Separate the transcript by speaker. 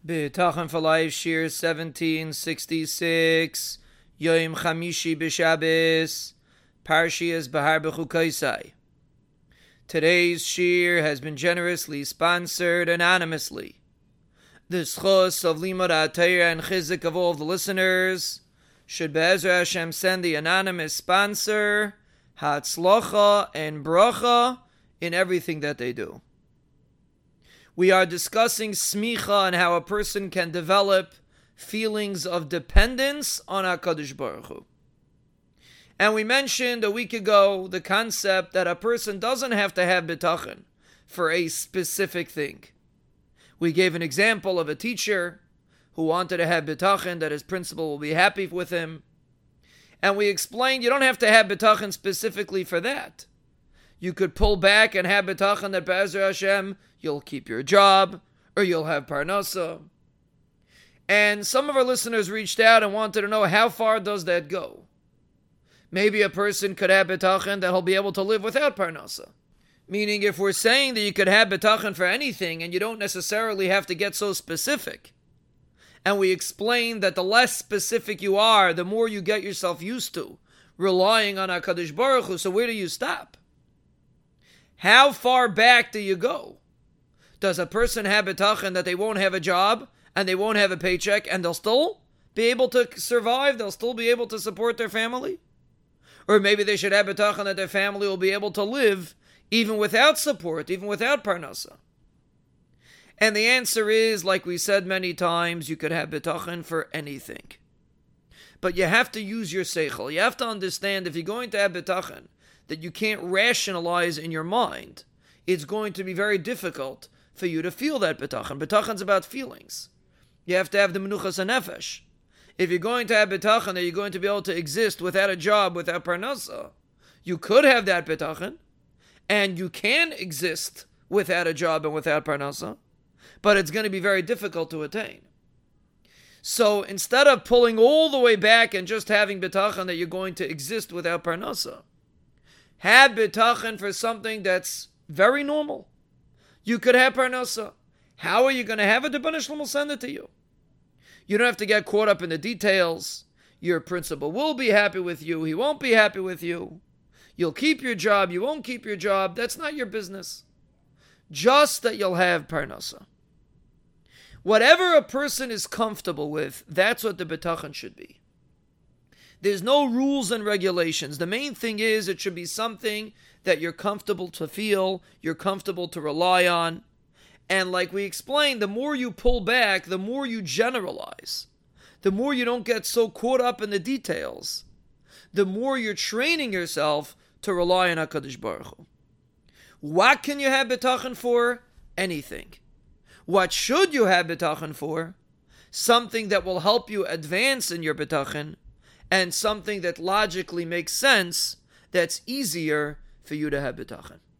Speaker 1: B'tachan for Life, Shir 1766, Yom Chamishi B'Shabbos, Parshiyas Bahar B'Chukaisai. Today's Shir has been generously sponsored anonymously. The schos of Limud HaTorah and chizik of all of the listeners should Be'ezra Hashem send the anonymous sponsor Hatzlocha and Bracha in everything that they do. We are discussing smicha and how a person can develop feelings of dependence on HaKadosh Baruch Hu. And we mentioned a week ago the concept that a person doesn't have to have bitachon for a specific thing. We gave an example of a teacher who wanted to have bitachon that his principal will be happy with him. And we explained you don't have to have bitachon specifically for that. You could pull back and have bitachon that Be'ezra Hashem you'll keep your job, or you'll have parnasa. And some of our listeners reached out and wanted to know how far does that go? Maybe a person could have bitachon that he'll be able to live without parnasa. Meaning if we're saying that you could have bitachon for anything and you don't necessarily have to get so specific, and we explained that the less specific you are, the more you get yourself used to relying on HaKadosh Baruch Hu, so where do you stop? How far back do you go? Does a person have bitachon that they won't have a job and they won't have a paycheck and they'll still be able to survive? They'll still be able to support their family? Or maybe they should have bitachon that their family will be able to live even without support, even without parnasa. And the answer is, like we said many times, you could have bitachon for anything. But you have to use your seichel. You have to understand if you're going to have bitachon that you can't rationalize in your mind, it's going to be very difficult for you to feel that bitachon. Bitachon's about feelings. You have to have the menuchas hanefesh. If you're going to have bitachon that you're going to be able to exist without a job, without parnasa, you could have that bitachon, and you can exist without a job and without parnasa, but it's going to be very difficult to attain. So instead of pulling all the way back and just having bitachon that you're going to exist without parnasa, have bitachon for something that's very normal. You could have parnasa. How are you going to have it? The Rebbeinu Shalom will send it to you. You don't have to get caught up in the details. Your principal will be happy with you. He won't be happy with you. You'll keep your job. You won't keep your job. That's not your business. Just that you'll have parnasa. Whatever a person is comfortable with, that's what the bitachon should be. There's no rules and regulations. The main thing is it should be something that you're comfortable to feel, you're comfortable to rely on. And like we explained, the more you pull back, the more you generalize. The more you don't get so caught up in the details. The more you're training yourself to rely on HaKadosh Baruch Hu. What can you have bitachon for? Anything. What should you have bitachon for? Something that will help you advance in your bitachon, and something that logically makes sense, that's easier for you to have bitachon.